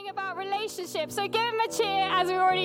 About relationships. So give him a cheer as we already...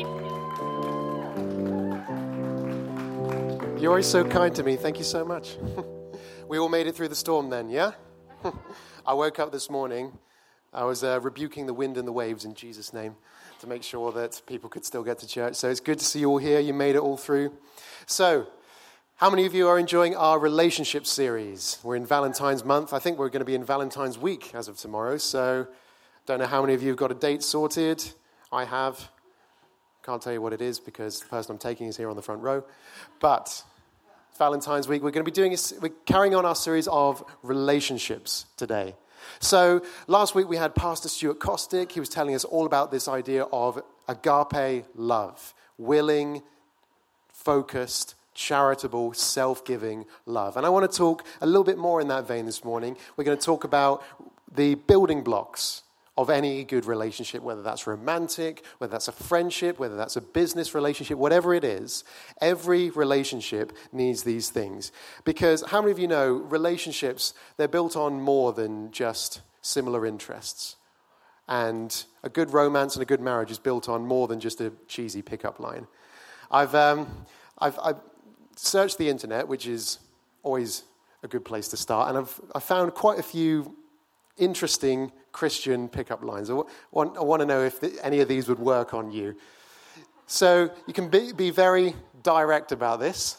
You're always so kind to me. Thank you so much. We all made it through the storm then, yeah? I woke up this morning. I was rebuking the wind and the waves in Jesus' name to make sure that people could still get to church. So it's good to see you all here. You made it all through. So, how many of you are enjoying our relationship series? We're in Valentine's month. I think we're going to be in Valentine's week as of tomorrow. So, don't know how many of you have got a date sorted. I have. Can't tell you what it is because the person I'm taking is here on the front row. But it's Valentine's week. We're going to be we're carrying on our series of relationships today. So last week we had Pastor Stuart Kostick. He was telling us all about this idea of agape love. Willing, focused, charitable, self-giving love. And I want to talk a little bit more in that vein this morning. We're going to talk about the building blocks of any good relationship, whether that's romantic, whether that's a friendship, whether that's a business relationship, whatever it is, every relationship needs these things. Because how many of you know relationships, they're built on more than just similar interests? And a good romance and a good marriage is built on more than just a cheesy pickup line. I've searched the internet, which is always a good place to start, and I've found quite a few interesting Christian pickup lines. I want to know if any of these would work on you. So you can be very direct about this.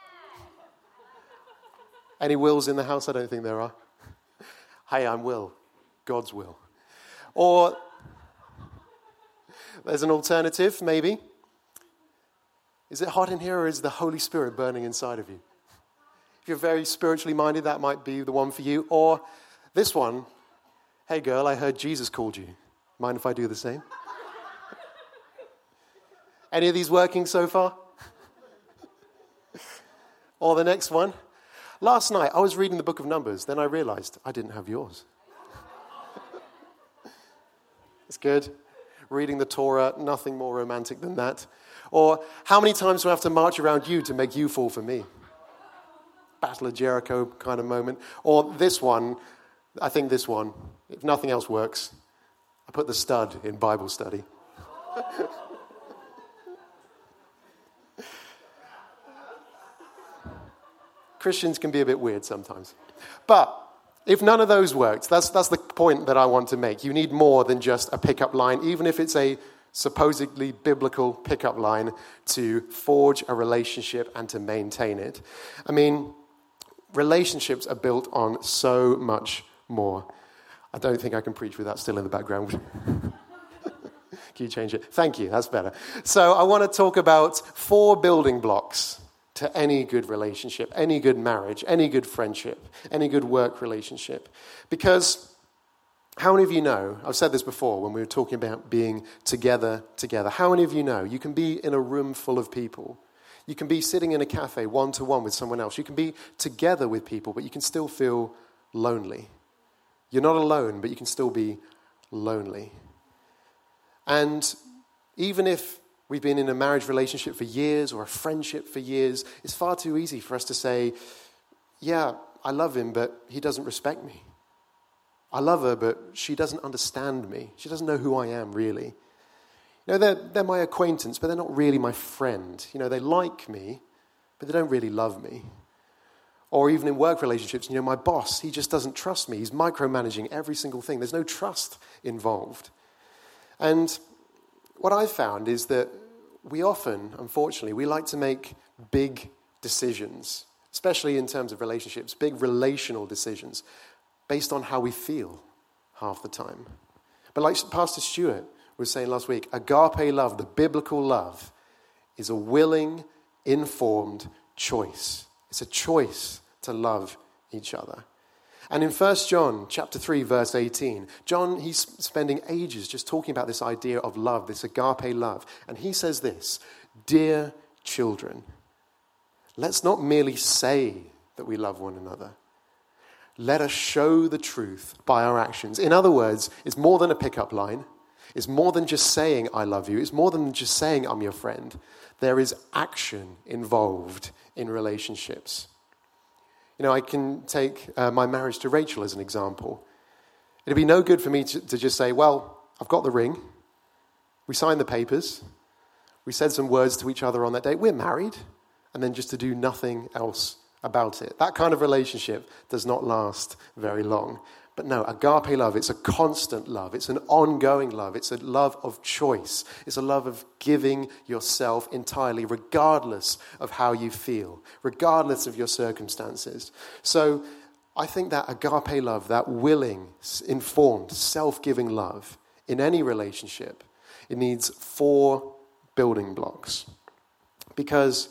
Any Wills in the house? I don't think there are. Hey, I'm Will. God's will. Or there's an alternative, maybe. Is it hot in here, or is the Holy Spirit burning inside of you? If you're very spiritually minded, that might be the one for you. Or this one. Hey girl, I heard Jesus called you. Mind if I do the same? Any of these working so far? Or the next one. Last night, I was reading the book of Numbers. Then I realized I didn't have yours. It's good. Reading the Torah, nothing more romantic than that. Or how many times do I have to march around you to make you fall for me? Battle of Jericho kind of moment. Or this one. I think this one, if nothing else works, I put the stud in Bible study. Christians can be a bit weird sometimes. But if none of those worked, that's the point that I want to make. You need more than just a pickup line, even if it's a supposedly biblical pickup line, to forge a relationship and to maintain it. I mean, relationships are built on so much more. I don't think I can preach with that still in the background. Can you change it? Thank you, that's better. So I want to talk about 4 building blocks to any good relationship, any good marriage, any good friendship, any good work relationship. Because how many of you know, I've said this before when we were talking about being together, how many of you know you can be in a room full of people? You can be sitting in a cafe one-to-one with someone else. You can be together with people, but you can still feel lonely. You're not alone, but you can still be lonely. And even if we've been in a marriage relationship for years or a friendship for years, it's far too easy for us to say, yeah, I love him, but he doesn't respect me. I love her, but she doesn't understand me. She doesn't know who I am, really. You know, they're my acquaintance, but they're not really my friend. You know, they like me, but they don't really love me. Or even in work relationships, you know, my boss, he just doesn't trust me. He's micromanaging every single thing. There's no trust involved. And what I've found is that we often, unfortunately, we like to make big decisions, especially in terms of relationships, big relational decisions, based on how we feel half the time. But like Pastor Stuart was saying last week, agape love, the biblical love, is a willing, informed choice. It's a choice to love each other. And in 1 John chapter 3, verse 18, John, he's spending ages just talking about this idea of love, this agape love. And he says this, "Dear children, let's not merely say that we love one another. Let us show the truth by our actions." In other words, it's more than a pickup line. It's more than just saying I love you. It's more than just saying I'm your friend. There is action involved in relationships. You know, I can take my marriage to Rachel as an example. It'd be no good for me to just say, well, I've got the ring. We signed the papers. We said some words to each other on that day. We're married. And then just to do nothing else about it. That kind of relationship does not last very long. But no, agape love, it's a constant love. It's an ongoing love. It's a love of choice. It's a love of giving yourself entirely, regardless of how you feel, regardless of your circumstances. So I think that agape love, that willing, informed, self-giving love in any relationship, it needs 4 building blocks. Because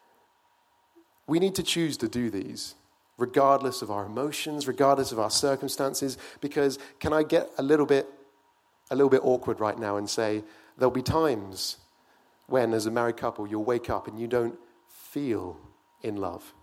we need to choose to do these, regardless of our emotions, regardless of our circumstances, because can I get a little bit awkward right now and say, there'll be times when, as a married couple, you'll wake up and you don't feel in love.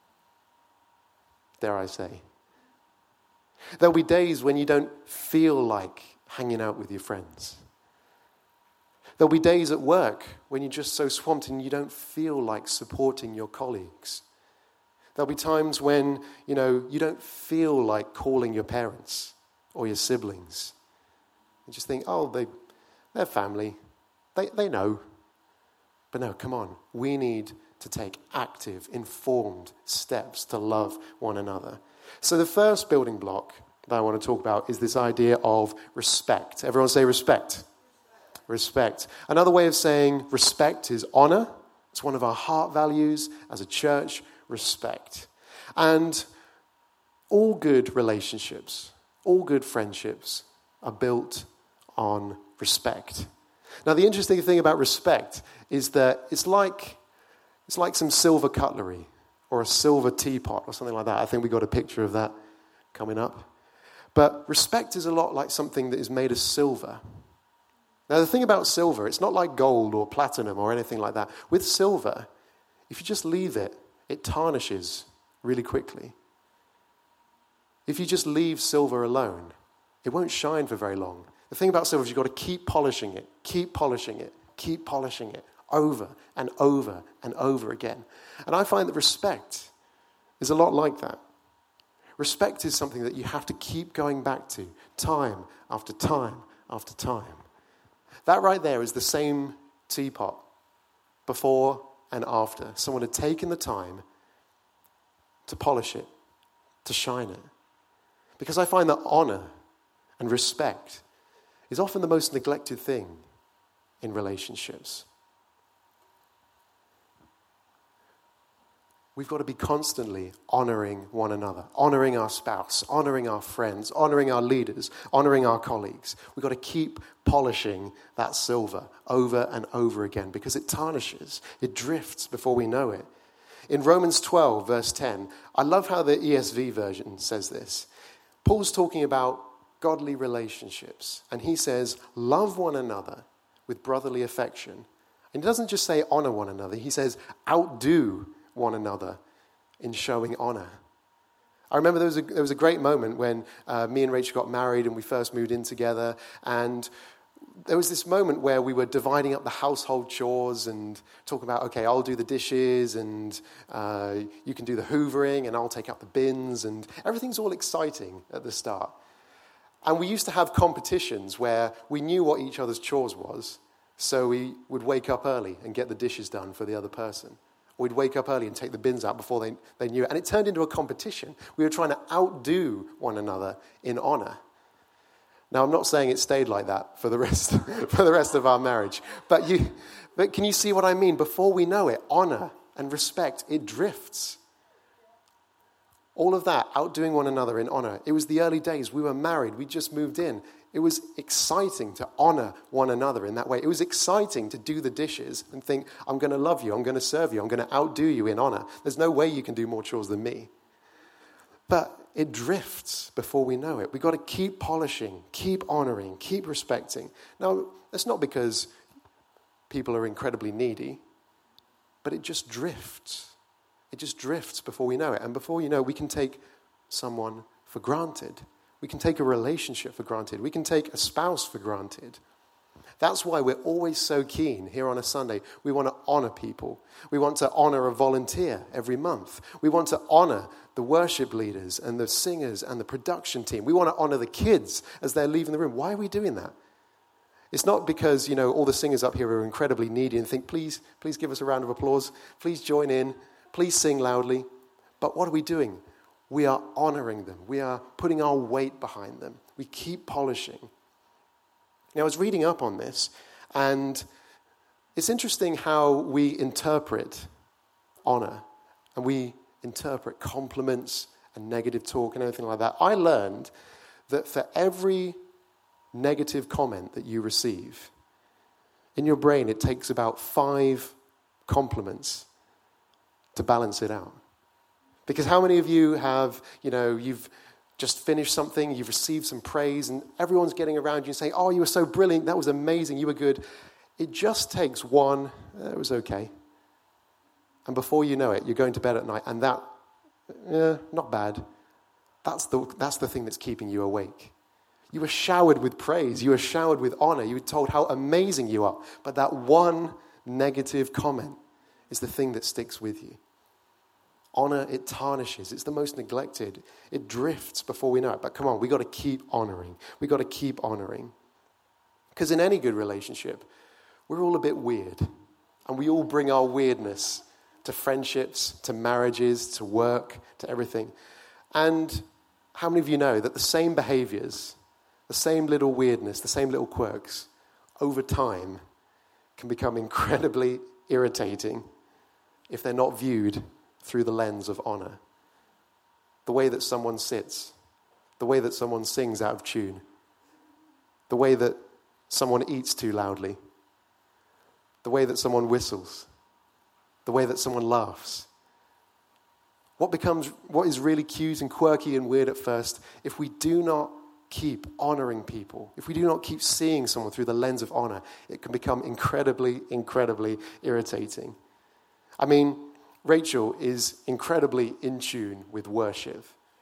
Dare I say. There'll be days when you don't feel like hanging out with your friends. There'll be days at work when you're just so swamped and you don't feel like supporting your colleagues. There'll be times when, you don't feel like calling your parents or your siblings. You just think, they're family. They know. But no, come on. We need to take active, informed steps to love one another. So the first building block that I want to talk about is this idea of respect. Everyone say respect. Respect. Another way of saying respect is honor. It's one of our heart values as a church, respect. And all good relationships, all good friendships are built on respect. Now, the interesting thing about respect is that it's like some silver cutlery or a silver teapot or something like that. I think we got a picture of that coming up. But respect is a lot like something that is made of silver. Now, the thing about silver, it's not like gold or platinum or anything like that. With silver, if you just leave it, it tarnishes really quickly. If you just leave silver alone, it won't shine for very long. The thing about silver is you've got to keep polishing it, keep polishing it, keep polishing it over and over and over again. And I find that respect is a lot like that. Respect is something that you have to keep going back to time after time after time. That right there is the same teapot before and after. Someone had taken the time to polish it, to shine it. Because I find that honor and respect is often the most neglected thing in relationships. We've got to be constantly honoring one another, honoring our spouse, honoring our friends, honoring our leaders, honoring our colleagues. We've got to keep polishing that silver over and over again because it tarnishes, it drifts before we know it. In Romans 12, verse 10, I love how the ESV version says this. Paul's talking about godly relationships, and he says, love one another with brotherly affection. And he doesn't just say honor one another, he says outdo one another in showing honor. I remember there was a great moment when me and Rachel got married and we first moved in together, and there was this moment where we were dividing up the household chores and talking about, okay, I'll do the dishes and you can do the hoovering and I'll take out the bins, and everything's all exciting at the start. And we used to have competitions where we knew what each other's chores was, so we would wake up early and get the dishes done for the other person. We'd wake up early and take the bins out before they knew it. And it turned into a competition. We were trying to outdo one another in honor. Now, I'm not saying it stayed like that for the rest of our marriage. But can you see what I mean? Before we know it, honor and respect, it drifts. All of that, outdoing one another in honor. It was the early days. We were married. We just moved in. It was exciting to honor one another in that way. It was exciting to do the dishes and think, I'm going to love you, I'm going to serve you, I'm going to outdo you in honor. There's no way you can do more chores than me. But it drifts before we know it. We've got to keep polishing, keep honoring, keep respecting. Now, that's not because people are incredibly needy, but it just drifts. It just drifts before we know it. And before you know it, we can take someone for granted. We can take a relationship for granted. We can take a spouse for granted. That's why we're always so keen here on a Sunday. We want to honor people. We want to honor a volunteer every month. We want to honor the worship leaders and the singers and the production team. We want to honor the kids as they're leaving the room. Why are we doing that? It's not because, all the singers up here are incredibly needy and think, please give us a round of applause. Please join in. Please sing loudly. But what are we doing? We are honoring them. We are putting our weight behind them. We keep polishing. Now, I was reading up on this, and it's interesting how we interpret honor, and we interpret compliments and negative talk and everything like that. I learned that for every negative comment that you receive, in your brain it takes about 5 compliments to balance it out. Because how many of you have, you've just finished something, you've received some praise, and everyone's getting around you and saying, oh, you were so brilliant, that was amazing, you were good. It just takes one, it was okay. And before you know it, you're going to bed at night, and that, not bad. That's the thing that's keeping you awake. You were showered with praise. You were showered with honor. You were told how amazing you are. But that one negative comment is the thing that sticks with you. Honor, it tarnishes. It's the most neglected. It drifts before we know it. But come on, we got to keep honoring. We got to keep honoring. Because in any good relationship, we're all a bit weird. And we all bring our weirdness to friendships, to marriages, to work, to everything. And how many of you know that the same behaviors, the same little weirdness, the same little quirks, over time can become incredibly irritating if they're not viewed through the lens of honor? The way that someone sits, the way that someone sings out of tune, the way that someone eats too loudly, the way that someone whistles, the way that someone laughs. What is really cute and quirky and weird at first, if we do not keep honoring people, if we do not keep seeing someone through the lens of honor, it can become incredibly, incredibly irritating. I mean, Rachel is incredibly in tune with worship.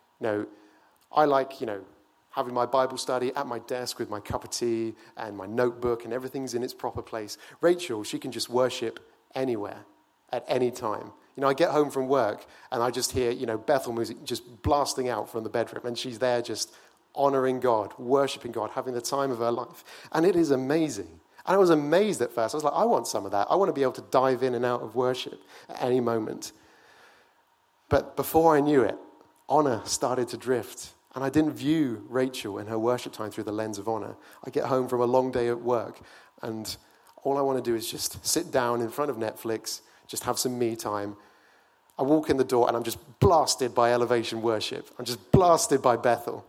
I like, having my Bible study at my desk with my cup of tea and my notebook and everything's in its proper place. Rachel, she can just worship anywhere, at any time. I get home from work and I just hear, Bethel music just blasting out from the bedroom, and she's there just honoring God, worshiping God, having the time of her life. And it is amazing. And I was amazed at first. I was like, I want some of that. I want to be able to dive in and out of worship at any moment. But before I knew it, honor started to drift. And I didn't view Rachel and her worship time through the lens of honor. I get home from a long day at work, and all I want to do is just sit down in front of Netflix, just have some me time. I walk in the door and I'm just blasted by Elevation Worship. I'm just blasted by Bethel.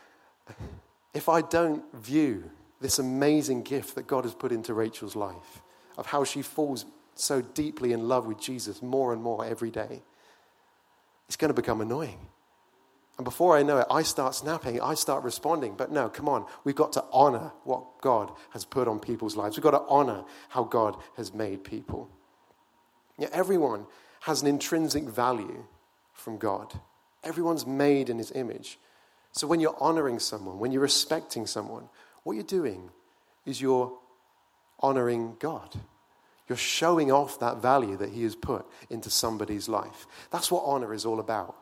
If I don't view this amazing gift that God has put into Rachel's life, of how she falls so deeply in love with Jesus more and more every day, it's going to become annoying. And before I know it, I start snapping, I start responding. But no, come on, we've got to honor what God has put on people's lives. We've got to honor how God has made people. Everyone has an intrinsic value from God. Everyone's made in his image. So when you're honoring someone, when you're respecting someone, what you're doing is you're honoring God. You're showing off that value that he has put into somebody's life. That's what honor is all about.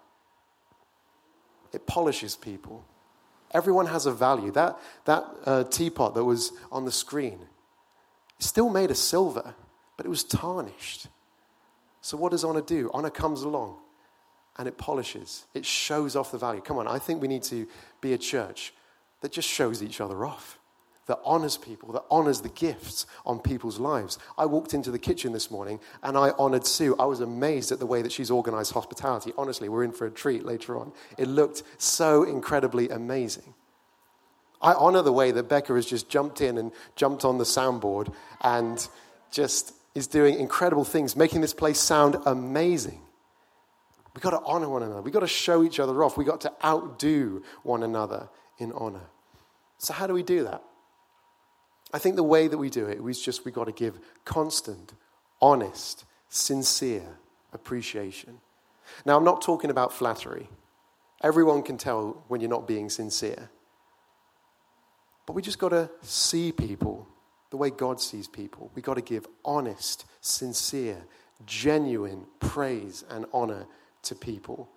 It polishes people. Everyone has a value. That teapot that was on the screen, it's still made of silver, but it was tarnished. So what does honor do? Honor comes along and it polishes. It shows off the value. Come on, I think we need to be a church that just shows each other off, that honors people, that honors the gifts on people's lives. I walked into the kitchen this morning and I honored Sue. I was amazed at the way that she's organized hospitality. Honestly, we're in for a treat later on. It looked so incredibly amazing. I honor the way that Becca has just jumped in and jumped on the soundboard and just is doing incredible things, making this place sound amazing. We've got to honor one another. We've got to show each other off. We've got to outdo one another in honor. So how do we do that? I think the way that we do it is we've got to give constant, honest, sincere appreciation. Now, I'm not talking about flattery. Everyone can tell when you're not being sincere. But we just got to see people the way God sees people. We've got to give honest, sincere, genuine praise and honor to people.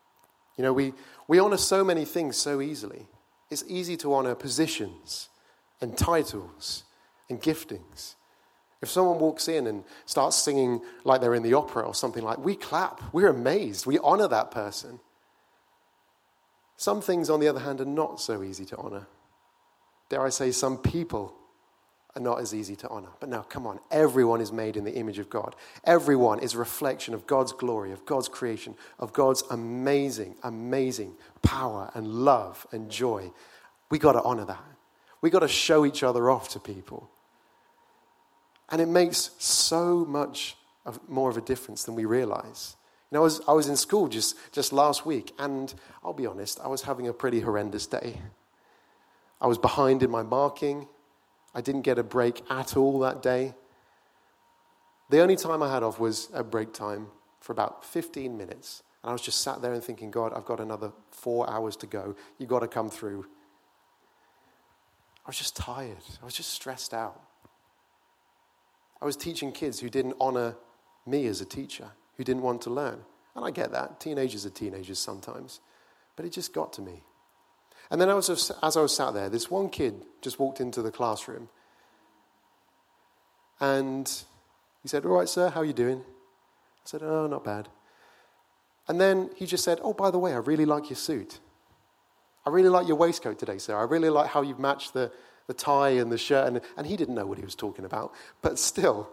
We honor so many things so easily. It's easy to honor positions, and titles and giftings. If someone walks in and starts singing like they're in the opera or something like, we clap, we're amazed, we honor that person. Some things, on the other hand, are not so easy to honor. Dare I say, some people are not as easy to honor. But now, come on, everyone is made in the image of God. Everyone is a reflection of God's glory, of God's creation, of God's amazing, amazing power and love and joy. We got to honor that. We got to show each other off to people. And it makes so much more of a difference than we realize. You know, I was in school just last week, and I'll be honest, I was having a pretty horrendous day. I was behind in my marking. I didn't get a break at all that day. The only time I had off was at break time for about 15 minutes. And I was just sat there and thinking, God, I've got another 4 hours to go. You've got to come through. I was just tired. I was just stressed out. I was teaching kids who didn't honor me as a teacher, who didn't want to learn. And I get that. Teenagers are teenagers sometimes. But it just got to me. And then as I was sat there, this one kid just walked into the classroom. And he said, all right, sir, how are you doing? I said, oh, not bad. And then he just said, oh, by the way, I really like your suit. I really like your waistcoat today, sir. I really like how you've matched the tie and the shirt. And he didn't know what he was talking about. But still,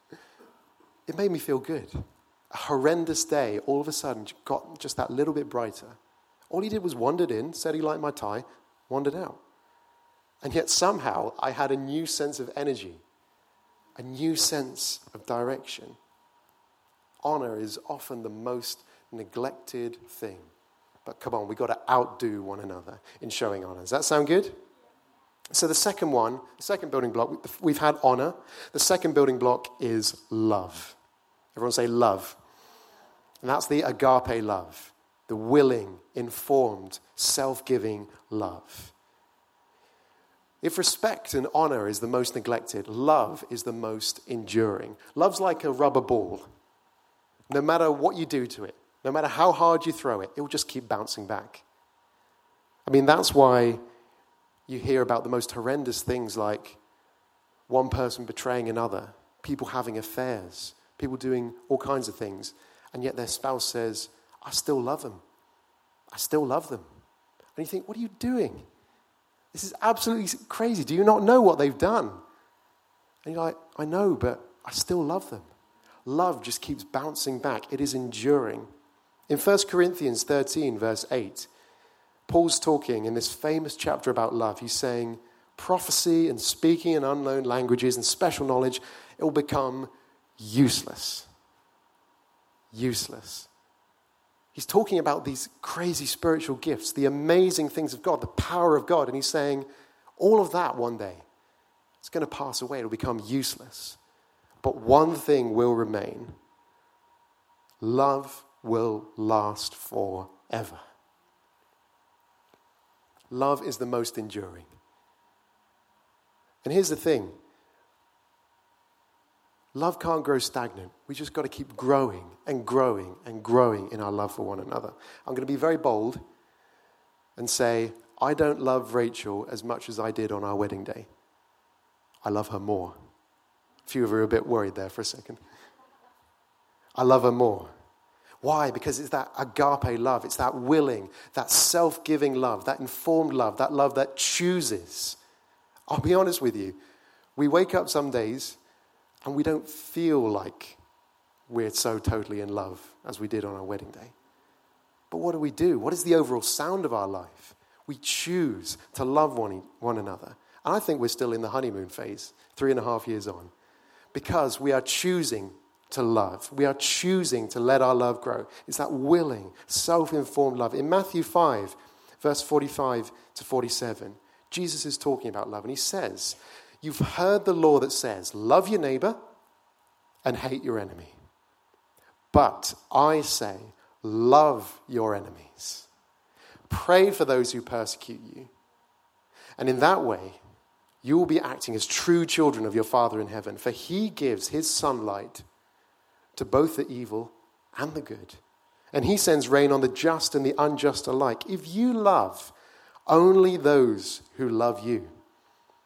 it made me feel good. A horrendous day, all of a sudden, got just that little bit brighter. All he did was wandered in, said he liked my tie, wandered out. And yet somehow I had a new sense of energy, a new sense of direction. Honor is often the most neglected thing. But come on, we've got to outdo one another in showing honor. Does that sound good? So the second building block, we've had honor. The second building block is love. Everyone say love. And that's the agape love. The willing, informed, self-giving love. If respect and honor is the most neglected, love is the most enduring. Love's like a rubber ball. No matter what you do to it, no matter how hard you throw it, it will just keep bouncing back. I mean, that's why you hear about the most horrendous things like one person betraying another, people having affairs, people doing all kinds of things, and yet their spouse says, I still love them. I still love them. And you think, what are you doing? This is absolutely crazy. Do you not know what they've done? And you're like, I know, but I still love them. Love just keeps bouncing back. It is enduring. In 1 Corinthians 13, verse 8, Paul's talking in this famous chapter about love. He's saying, prophecy and speaking in unknown languages and special knowledge, it will become useless. Useless. He's talking about these crazy spiritual gifts, the amazing things of God, the power of God. And he's saying, all of that one day, it's going to pass away. It'll become useless. But one thing will remain. Love will last forever. Love is the most enduring. And here's the thing. Love can't grow stagnant. We just got to keep growing and growing and growing in our love for one another. I'm going to be very bold and say, I don't love Rachel as much as I did on our wedding day. I love her more. A few of you are a bit worried there for a second. I love her more. Why? Because it's that agape love. It's that willing, that self-giving love, that informed love that chooses. I'll be honest with you. We wake up some days and we don't feel like we're so totally in love as we did on our wedding day. But what do? What is the overall sound of our life? We choose to love one another. And I think we're still in the honeymoon phase, 3.5 years on. Because we are choosing to love. We are choosing to let our love grow. It's that willing, self-informed love. In Matthew 5, verse 45 to 47, Jesus is talking about love. And he says, you've heard the law that says, love your neighbor and hate your enemy. But I say, love your enemies. Pray for those who persecute you. And in that way, you will be acting as true children of your Father in heaven. For he gives his sunlight to both the evil and the good. And he sends rain on the just and the unjust alike. If you love only those who love you,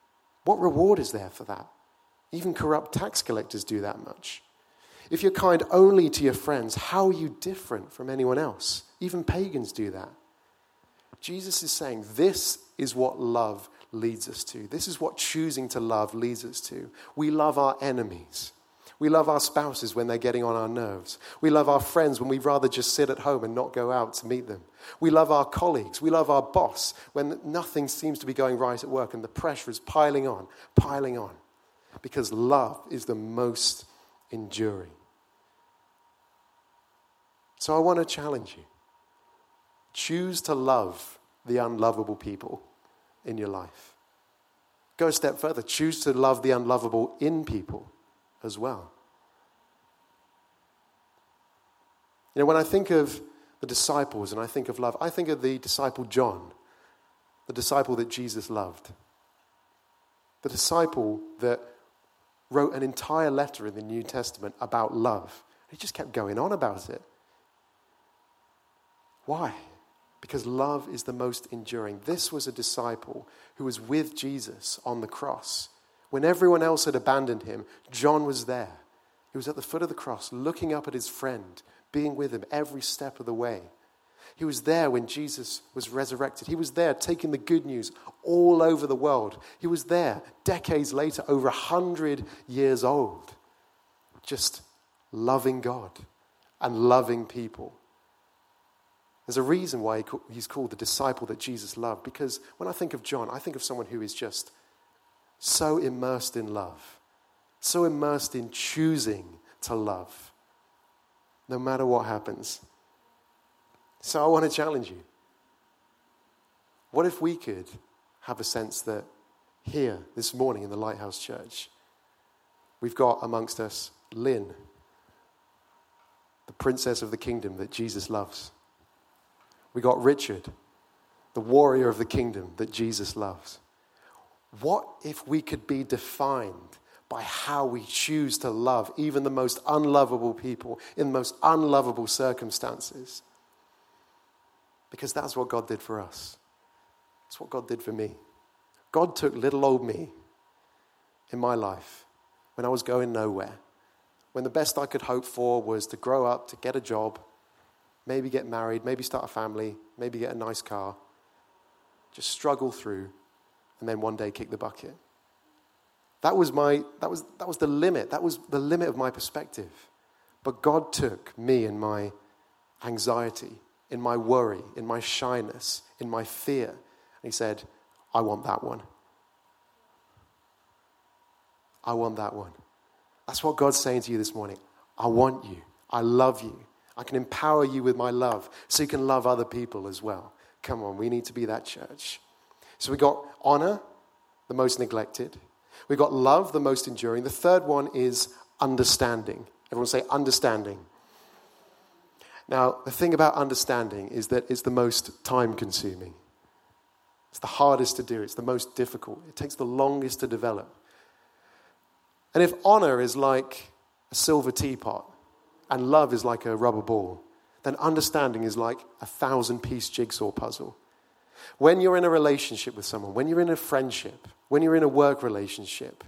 What reward is there for that? Even corrupt tax collectors do that much. If you're kind only to your friends, how are you different from anyone else? Even pagans do that. Jesus is saying this is what love leads us to. This is what choosing to love leads us to. We love our enemies. We love our spouses when they're getting on our nerves. We love our friends when we'd rather just sit at home and not go out to meet them. We love our colleagues. We love our boss when nothing seems to be going right at work and the pressure is piling on. Because love is the most enduring. So I want to challenge you. Choose to love the unlovable people in your life. Go a step further. Choose to love the unlovable in people as well. You know, when I think of the disciples and I think of love, I think of the disciple John, the disciple that Jesus loved. The disciple that wrote an entire letter in the New Testament about love. He just kept going on about it. Why? Because love is the most enduring. This was a disciple who was with Jesus on the cross. When everyone else had abandoned him, John was there. He was at the foot of the cross, looking up at his friend, being with him every step of the way. He was there when Jesus was resurrected. He was there taking the good news all over the world. He was there decades later, over 100 years old, just loving God and loving people. There's a reason why he's called the disciple that Jesus loved, because when I think of John, I think of someone who is just so immersed in love, so immersed in choosing to love, no matter what happens. So I want to challenge you. What if we could have a sense that here, this morning in the Lighthouse Church, we've got amongst us Lynn, the princess of the kingdom that Jesus loves. We got Richard, the warrior of the kingdom that Jesus loves. What if we could be defined by how we choose to love even the most unlovable people in the most unlovable circumstances? Because that's what God did for us. That's what God did for me. God took little old me in my life when I was going nowhere, when the best I could hope for was to grow up, to get a job, maybe get married, maybe start a family, maybe get a nice car, just struggle through, and then one day kick the bucket. That was the limit. That was the limit of my perspective. But God took me and my anxiety, in my worry, in my shyness, in my fear, and he said, I want that one. I want that one. That's what God's saying to you this morning. I want you. I love you. I can empower you with my love so you can love other people as well. Come on, we need to be that church. So we got honor, the most neglected. We got love, the most enduring. The third one is understanding. Everyone say understanding. Now, the thing about understanding is that it's the most time-consuming. It's the hardest to do. It's the most difficult. It takes the longest to develop. And if honor is like a silver teapot and love is like a rubber ball, then understanding is like a 1,000-piece jigsaw puzzle. When you're in a relationship with someone, when you're in a friendship, when you're in a work relationship,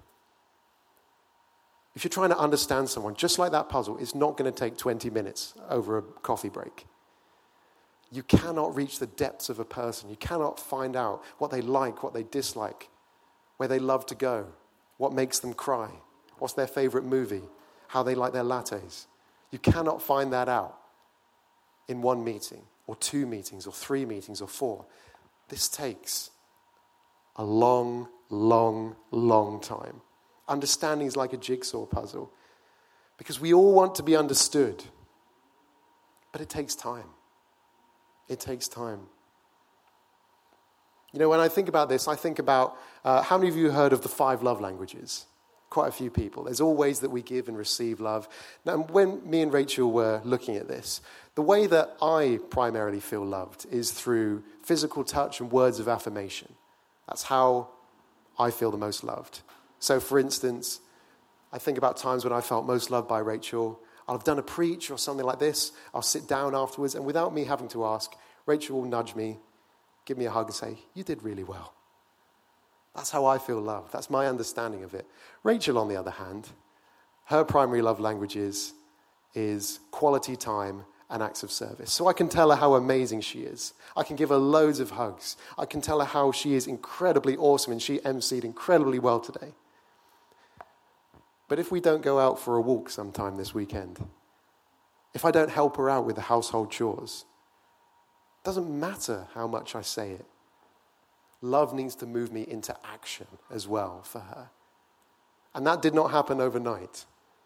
if you're trying to understand someone, just like that puzzle, it's not going to take 20 minutes over a coffee break. You cannot reach the depths of a person. You cannot find out what they like, what they dislike, where they love to go, what makes them cry, what's their favorite movie, how they like their lattes. You cannot find that out in one meeting, or 2 meetings, or 3 meetings, or 4. This takes a long, long, long time. Understanding is like a jigsaw puzzle because we all want to be understood, but it takes time. It takes time. You know, when I think about this, I think about how many of you heard of the 5 love languages? Quite a few people. There's all ways that we give and receive love. Now, when me and Rachel were looking at this, the way that I primarily feel loved is through physical touch and words of affirmation. That's how I feel the most loved. So, for instance, I think about times when I felt most loved by Rachel. I'll have done a preach or something like this. I'll sit down afterwards, and without me having to ask, Rachel will nudge me, give me a hug and say, you did really well. That's how I feel love. That's my understanding of it. Rachel, on the other hand, her primary love language is quality time and acts of service. So I can tell her how amazing she is. I can give her loads of hugs. I can tell her how she is incredibly awesome and she emceed incredibly well today. But if we don't go out for a walk sometime this weekend, if I don't help her out with the household chores, it doesn't matter how much I say it. Love needs to move me into action as well for her. And that did not happen overnight.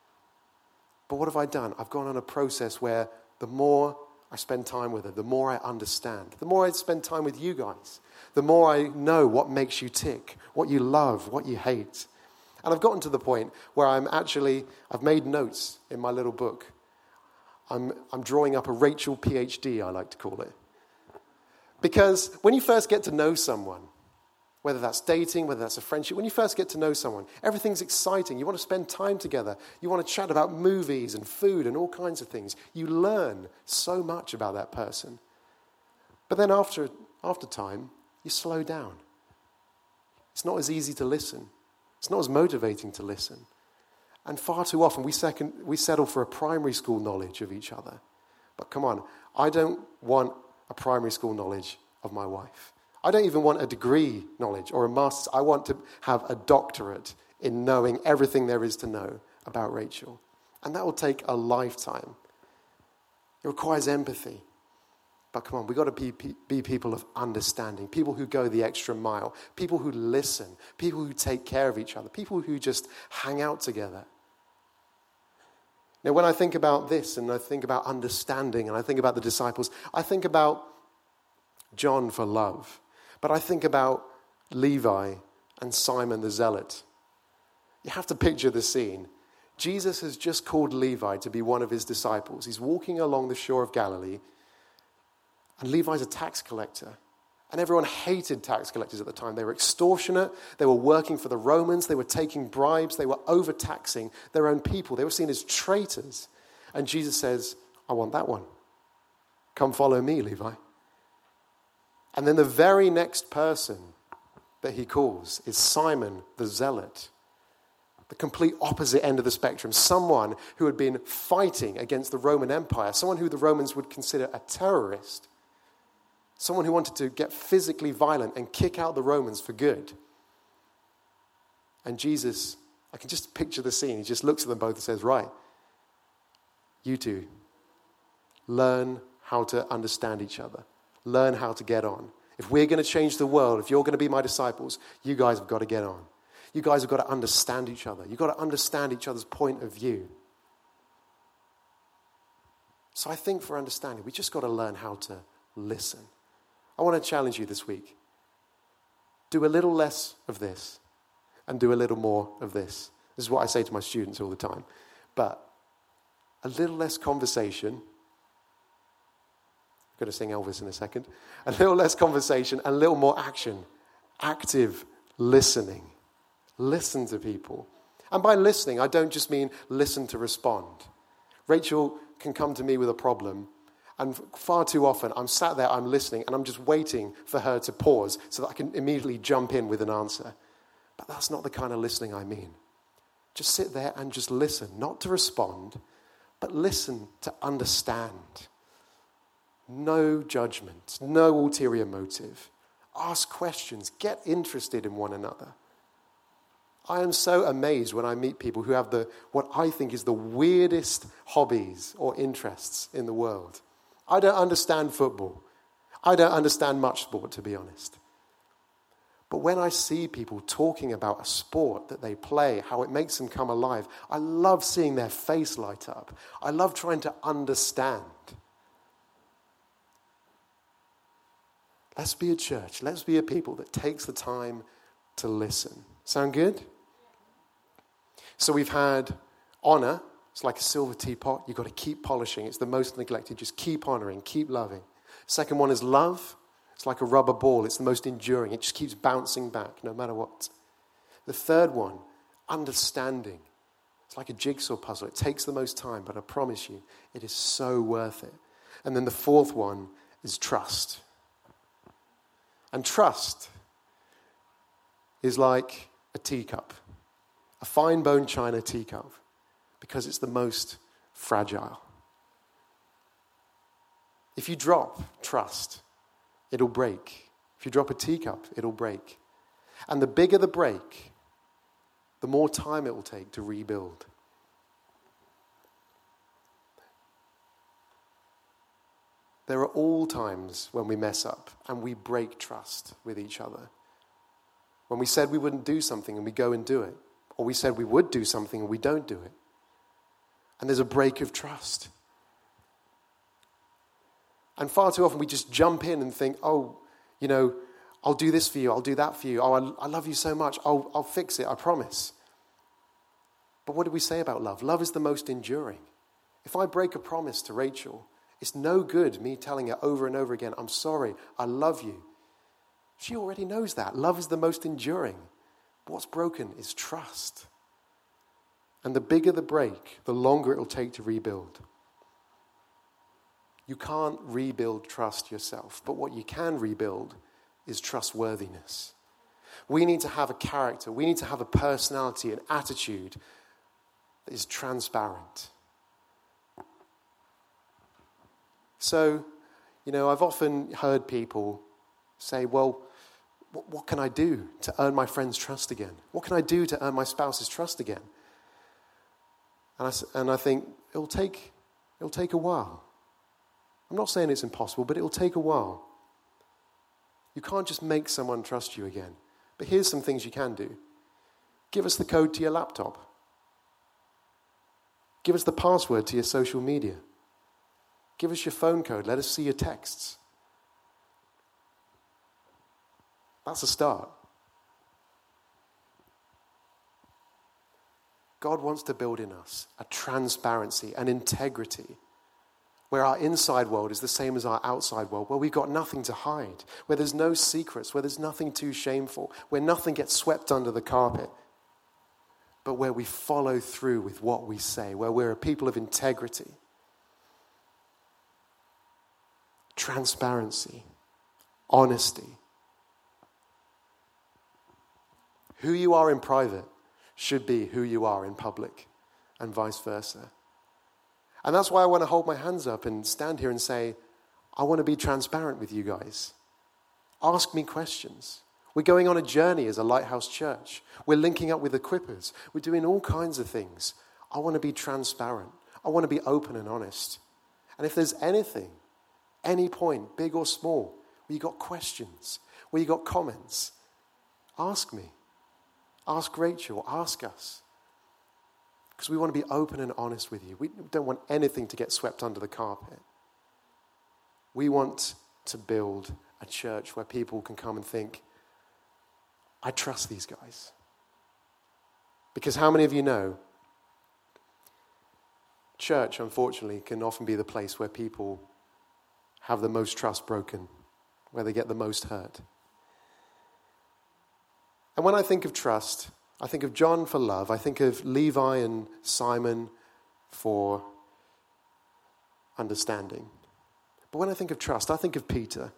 But what have I done? I've gone on a process where the more I spend time with her, the more I understand. The more I spend time with you guys, the more I know what makes you tick, what you love, what you hate. And I've gotten to the point where I've made notes in my little book. I'm drawing up a Rachel PhD, I like to call it. Because when you first get to know someone, whether that's dating, whether that's a friendship, when you first get to know someone, everything's exciting. You want to spend time together. You want to chat about movies and food and all kinds of things. You learn so much about that person. But then after time, you slow down. It's not as easy to listen. It's not as motivating to listen. And far too often, we settle for a primary school knowledge of each other. But come on, I don't want a primary school knowledge of my wife. I don't even want a degree knowledge or a master's. I want to have a doctorate in knowing everything there is to know about Rachel. And that will take a lifetime. It requires empathy. But come on, we've got to be people of understanding, people who go the extra mile, people who listen, people who take care of each other, people who just hang out together. Now, when I think about this and I think about understanding and I think about the disciples, I think about John for love. But I think about Levi and Simon the Zealot. You have to picture the scene. Jesus has just called Levi to be one of his disciples. He's walking along the shore of Galilee, and Levi's a tax collector. And everyone hated tax collectors at the time. They were extortionate. They were working for the Romans. They were taking bribes. They were overtaxing their own people. They were seen as traitors. And Jesus says, I want that one. Come follow me, Levi. And then the very next person that he calls is Simon the Zealot, the complete opposite end of the spectrum, someone who had been fighting against the Roman Empire, someone who the Romans would consider a terrorist, someone who wanted to get physically violent and kick out the Romans for good. And Jesus, I can just picture the scene, he just looks at them both and says, right, you two, learn how to understand each other. Learn how to get on. If we're going to change the world, if you're going to be my disciples, you guys have got to get on. You guys have got to understand each other. You've got to understand each other's point of view. So I think for understanding, we just got to learn how to listen. I want to challenge you this week. Do a little less of this and do a little more of this. This is what I say to my students all the time. But a little less conversation. I'm going to sing Elvis in a second. A little less conversation, a little more action. Active listening. Listen to people. And by listening, I don't just mean listen to respond. Rachel can come to me with a problem, and far too often I'm sat there, I'm listening, and I'm just waiting for her to pause so that I can immediately jump in with an answer. But that's not the kind of listening I mean. Just sit there and just listen, not to respond, but listen to understand. No judgment, no ulterior motive. Ask questions, get interested in one another. I am so amazed when I meet people who have what I think is the weirdest hobbies or interests in the world. I don't understand football. I don't understand much sport, to be honest. But when I see people talking about a sport that they play, how it makes them come alive, I love seeing their face light up. I love trying to understand. Let's be a church. Let's be a people that takes the time to listen. Sound good? So we've had honor. It's like a silver teapot. You've got to keep polishing. It's the most neglected. Just keep honoring, keep loving. Second one is love. It's like a rubber ball. It's the most enduring. It just keeps bouncing back no matter what. The third one, understanding. It's like a jigsaw puzzle. It takes the most time, but I promise you, it is so worth it. And then the fourth one is trust. And trust, is like a teacup, a fine bone china teacup, because it's the most fragile. If you drop trust, it'll break. If you drop a teacup, it'll break. And the bigger the break, the more time it will take to rebuild. There are all times when we mess up and we break trust with each other. When we said we wouldn't do something and we go and do it. Or we said we would do something and we don't do it. And there's a break of trust. And far too often we just jump in and think, oh, you know, I'll do this for you, I'll do that for you. Oh, I love you so much, I'll fix it, I promise. But what did we say about love? Love is the most enduring. If I break a promise to Rachel, it's no good me telling her over and over again, I'm sorry, I love you. She already knows that. Love is the most enduring. But what's broken is trust. And the bigger the break, the longer it'll take to rebuild. You can't rebuild trust yourself, but what you can rebuild is trustworthiness. We need to have a character, we need to have a personality, an attitude that is transparent. So, you know, I've often heard people say, well, what can I do to earn my friend's trust again? What can I do to earn my spouse's trust again? And I think it'll take a while. I'm not saying it's impossible, but it'll take a while. You can't just make someone trust you again. But here's some things you can do. Give us the code to your laptop. Give us the password to your social media. Give us your phone code. Let us see your texts. That's a start. God wants to build in us a transparency, an integrity, where our inside world is the same as our outside world, where we've got nothing to hide, where there's no secrets, where there's nothing too shameful, where nothing gets swept under the carpet, but where we follow through with what we say, where we're a people of integrity. Transparency, honesty. Who you are in private should be who you are in public, and vice versa. And that's why I want to hold my hands up and stand here and say, I want to be transparent with you guys. Ask me questions. We're going on a journey as a Lighthouse Church. We're linking up with equippers. We're doing all kinds of things. I want to be transparent. I want to be open and honest. And if there's anything, any point, big or small, where you got questions, where you got comments, ask me. Ask Rachel. Ask us. Because we want to be open and honest with you. We don't want anything to get swept under the carpet. We want to build a church where people can come and think, I trust these guys. Because how many of you know, church, unfortunately, can often be the place where people have the most trust broken, where they get the most hurt. And when I think of trust, I think of John for love. I think of Levi and Simon for understanding. But when I think of trust, I think of Peter.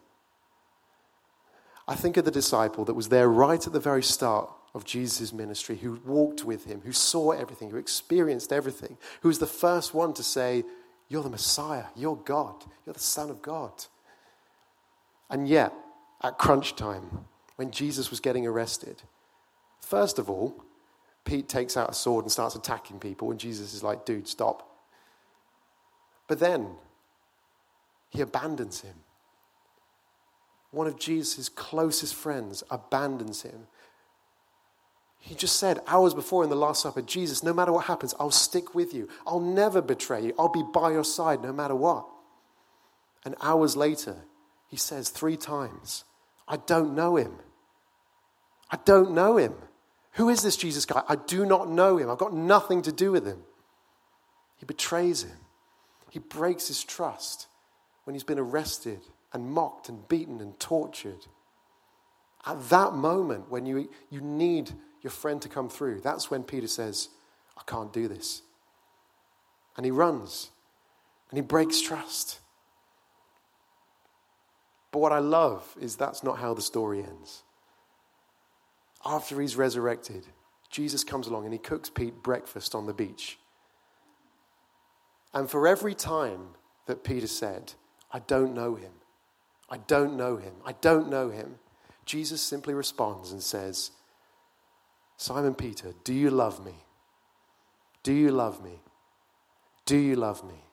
I think of the disciple that was there right at the very start of Jesus' ministry, who walked with him, who saw everything, who experienced everything, who was the first one to say, you're the Messiah, you're God, you're the Son of God. And yet, at crunch time, when Jesus was getting arrested, first of all, Pete takes out a sword and starts attacking people, and Jesus is like, dude, stop. But then, he abandons him. One of Jesus' closest friends abandons him. He just said hours before in the Last Supper, Jesus, no matter what happens, I'll stick with you. I'll never betray you. I'll be by your side no matter what. And hours later, he says 3 times, I don't know him. I don't know him. Who is this Jesus guy? I do not know him. I've got nothing to do with him. He betrays him. He breaks his trust when he's been arrested and mocked and beaten and tortured. At that moment, when you need your friend to come through, that's when Peter says, I can't do this. And he runs. And he breaks trust. But what I love is that's not how the story ends. after he's resurrected, Jesus comes along and he cooks Pete breakfast on the beach. And for every time that Peter said, I don't know him, I don't know him, I don't know him, Jesus simply responds and says, Simon Peter, do you love me? Do you love me? Do you love me?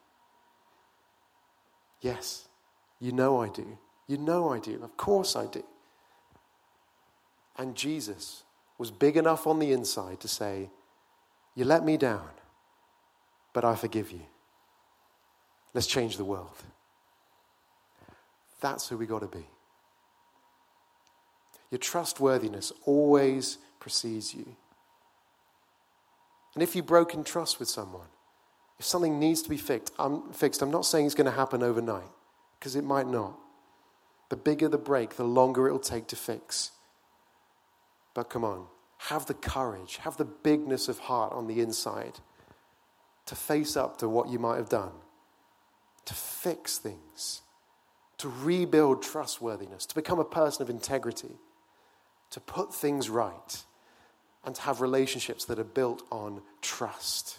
Yes, you know I do. You know I do. Of course I do. And Jesus was big enough on the inside to say, you let me down, but I forgive you. Let's change the world. That's who we got to be. Your trustworthiness always precedes you. And if you've broken trust with someone, if something needs to be fixed, I'm not saying it's going to happen overnight, because it might not. The bigger the break, the longer it'll take to fix. But come on, have the courage, have the bigness of heart on the inside to face up to what you might have done, to fix things, to rebuild trustworthiness, to become a person of integrity, to put things right, and to have relationships that are built on trust.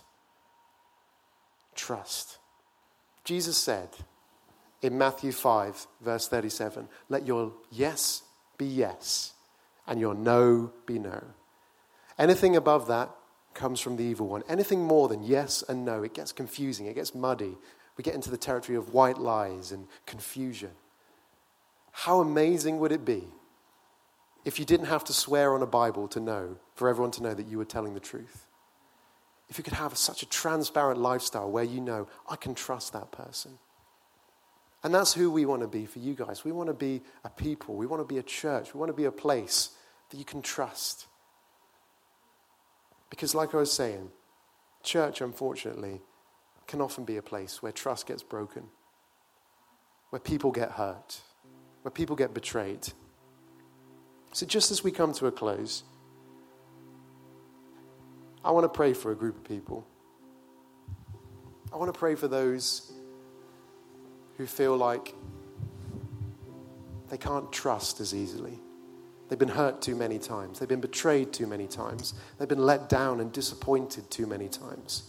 Trust. Jesus said in Matthew 5, verse 37, let your yes be yes, and your no be no. Anything above that comes from the evil one. Anything more than yes and no, it gets confusing, it gets muddy. We get into the territory of white lies and confusion. How amazing would it be if you didn't have to swear on a Bible to know, for everyone to know that you were telling the truth? If you could have such a transparent lifestyle where you know, I can trust that person. And that's who we want to be for you guys. We want to be a people. We want to be a church. We want to be a place that you can trust. Because like I was saying, church, unfortunately, can often be a place where trust gets broken, where people get hurt, where people get betrayed. So just as we come to a close, I want to pray for a group of people. I want to pray for those who feel like they can't trust as easily. They've been hurt too many times. They've been betrayed too many times. They've been let down and disappointed too many times.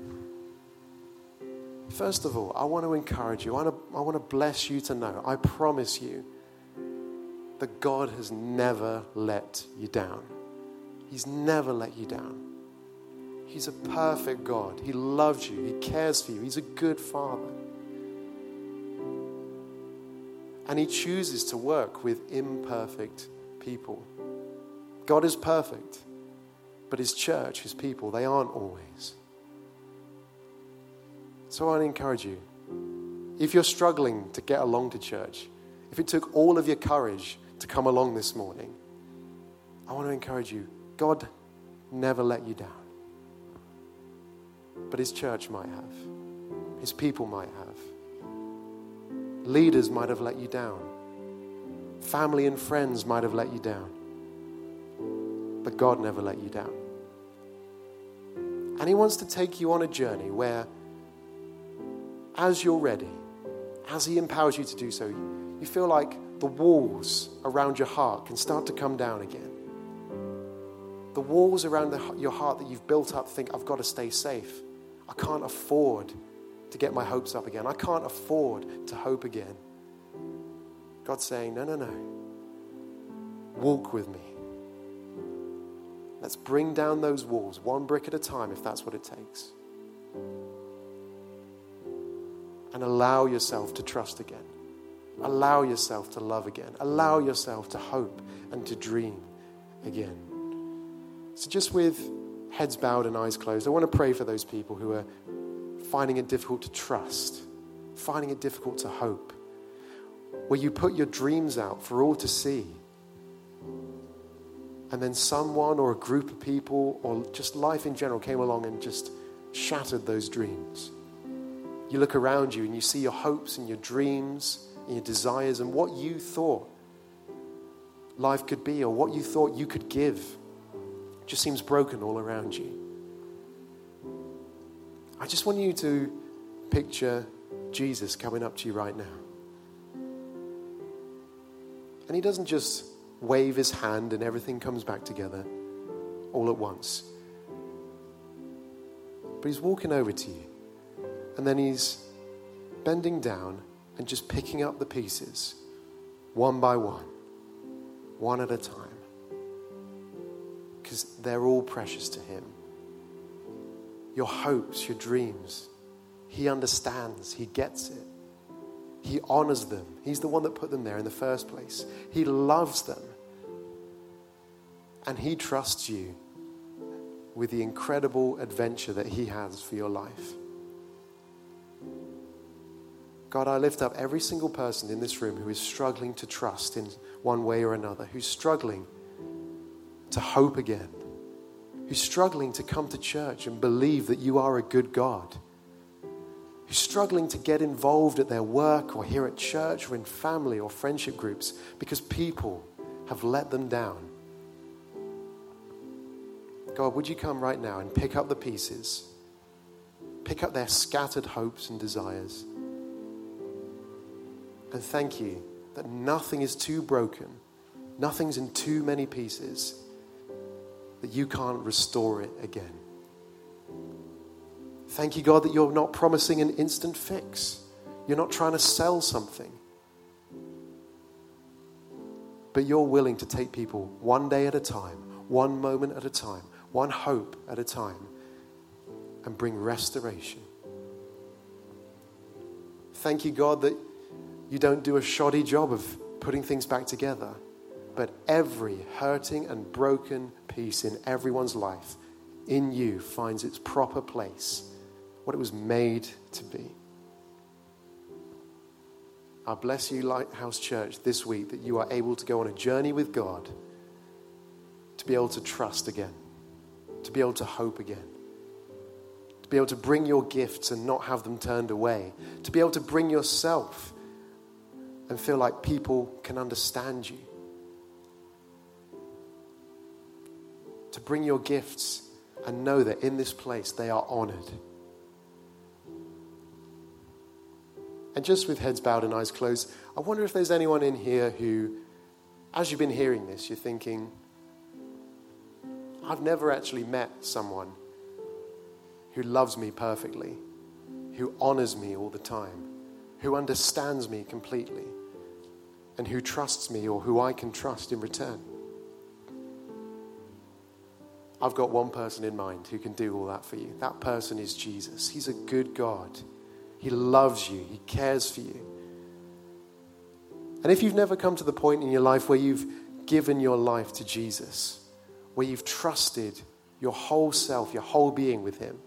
First of all, I want to encourage you. I want to bless you to know, I promise you, that God has never let you down. He's never let you down. He's a perfect God. He loves you. He cares for you. He's a good Father. And He chooses to work with imperfect people. God is perfect, but His church, His people, they aren't always. So I want to encourage you, if you're struggling to get along to church, if it took all of your courage to come along this morning, I want to encourage you, God never let you down. But His church might have. His people might have. Leaders might have let you down. Family and friends might have let you down. But God never let you down. And He wants to take you on a journey where, as you're ready, as He empowers you to do so, you feel like the walls around your heart can start to come down again. The walls around your heart that you've built up think, I've got to stay safe. I can't afford to get my hopes up again. I can't afford to hope again. God's saying, no. Walk with me. Let's bring down those walls, one brick at a time, if that's what it takes. And allow yourself to trust again. Allow yourself to love again. Allow yourself to hope and to dream again. So just with heads bowed and eyes closed, I want to pray for those people who are finding it difficult to trust, finding it difficult to hope, where you put your dreams out for all to see, and then someone or a group of people or just life in general came along and just shattered those dreams. You look around you and you see your hopes and your dreams and your desires and what you thought life could be or what you thought you could give. It just seems broken all around you. I just want you to picture Jesus coming up to you right now. And He doesn't just wave his hand and everything comes back together all at once. But he's walking over to you, and then he's bending down and just picking up the pieces one by one at a time, because they're all precious to him. Your hopes, your dreams, he understands, he gets it. He honors them. He's the one that put them there in the first place. He loves them. And he trusts you with the incredible adventure that he has for your life. God, I lift up every single person in this room who is struggling to trust in one way or another, who's struggling to hope again, who's struggling to come to church and believe that you are a good God, who's struggling to get involved at their work or here at church or in family or friendship groups because people have let them down. God, would you come right now and pick up the pieces, pick up their scattered hopes and desires, and thank you that nothing is too broken, nothing's in too many pieces, that you can't restore it again. Thank you, God, that you're not promising an instant fix. You're not trying to sell something. But you're willing to take people one day at a time, one moment at a time, one hope at a time, and bring restoration. Thank you, God, that you don't do a shoddy job of putting things back together, but every hurting and broken piece in everyone's life in you finds its proper place, what it was made to be. I bless you, Lighthouse Church, this week, that you are able to go on a journey with God, to be able to trust again, to be able to hope again, to be able to bring your gifts and not have them turned away, to be able to bring yourself and feel like people can understand you, to bring your gifts and know that in this place they are honored. And just with heads bowed and eyes closed, I wonder if there's anyone in here who, as you've been hearing this, you're thinking, I've never actually met someone who loves me perfectly, who honors me all the time, who understands me completely, and who trusts me or who I can trust in return. I've got one person in mind who can do all that for you. That person is Jesus. He's a good God. He loves you. He cares for you. And if you've never come to the point in your life where you've given your life to Jesus, where you've trusted your whole self, your whole being with him,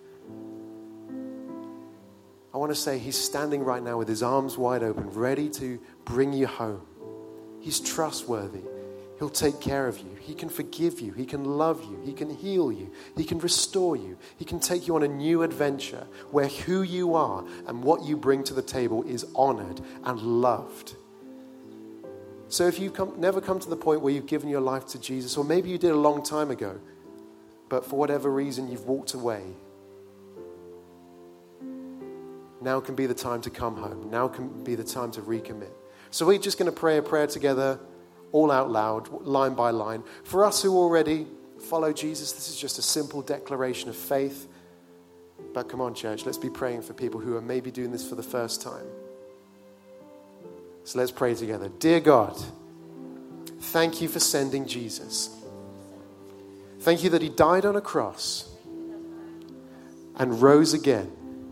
I want to say he's standing right now with his arms wide open, ready to bring you home. He's trustworthy. He'll take care of you. He can forgive you. He can love you. He can heal you. He can restore you. He can take you on a new adventure where who you are and what you bring to the table is honored and loved. So if you've never come to the point where you've given your life to Jesus, or maybe you did a long time ago, but for whatever reason you've walked away, now can be the time to come home. Now can be the time to recommit. So we're just going to pray a prayer together, all out loud, line by line. For us who already follow Jesus, this is just a simple declaration of faith. But come on, church, let's be praying for people who are maybe doing this for the first time. So let's pray together. Dear God, thank you for sending Jesus. Thank you that he died on a cross and rose again.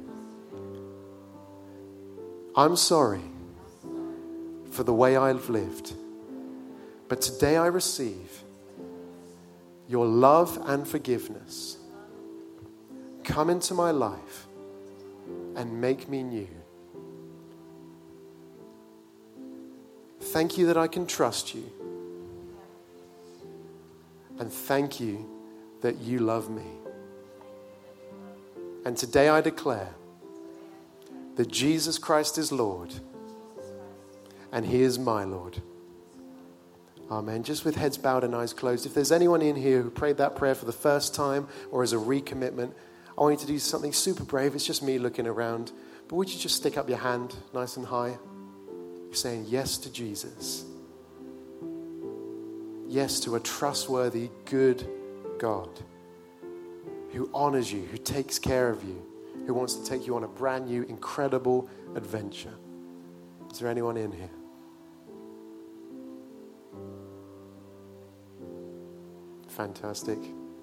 I'm sorry for the way I've lived. But today I receive your love and forgiveness. Come into my life and make me new. Thank you that I can trust you. And thank you that you love me. And today I declare that Jesus Christ is Lord and he is my Lord. Amen. Just with heads bowed and eyes closed, if there's anyone in here who prayed that prayer for the first time or as a recommitment, I want you to do something super brave. It's just me looking around. But would you just stick up your hand nice and high? You're saying yes to Jesus. yes to a trustworthy, good God who honors you, who takes care of you, who wants to take you on a brand new, incredible adventure. Is there anyone in here? Fantastic.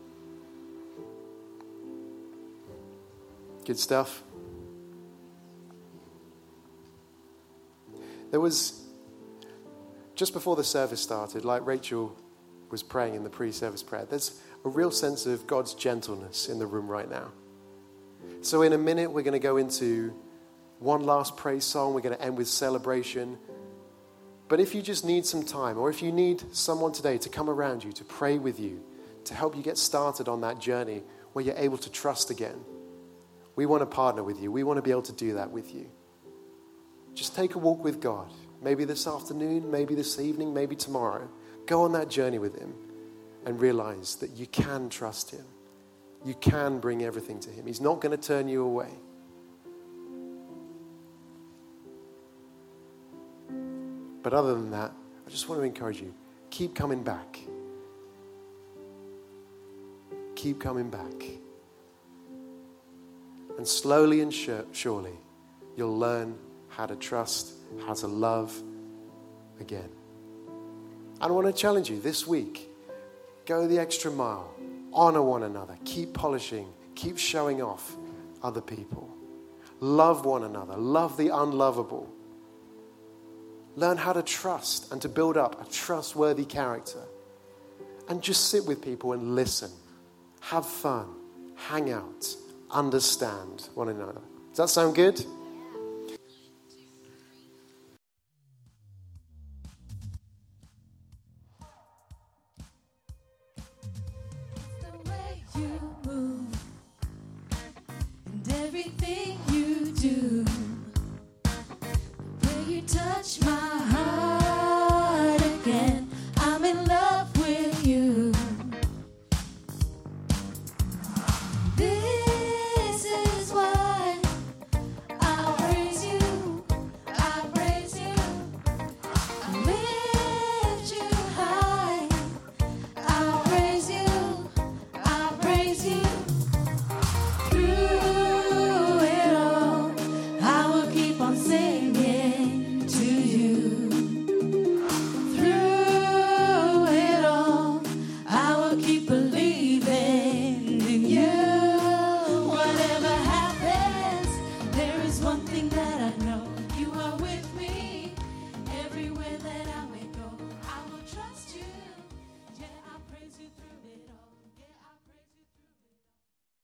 Good stuff. There was, just before the service started, like Rachel was praying in the pre-service prayer, there's a real sense of God's gentleness in the room right now. So in a minute, we're going to go into one last praise song. We're going to end with celebration. But if you just need some time, or if you need someone today to come around you, to pray with you, to help you get started on that journey where you're able to trust again, we want to partner with you. We want to be able to do that with you. Just take a walk with God. Maybe this afternoon, maybe this evening, maybe tomorrow. Go on that journey with him and realize that you can trust him. You can bring everything to him. He's not going to turn you away. But other than that, I just want to encourage you, keep coming back. Keep coming back. And slowly and surely, you'll learn how to trust, how to love again. And I want to challenge you this week, go the extra mile, honor one another, keep polishing, keep showing off other people. Love one another, love the unlovable. Learn how to trust and to build up a trustworthy character. And just sit with people and listen. Have fun. Hang out. Understand one another. Does that sound good?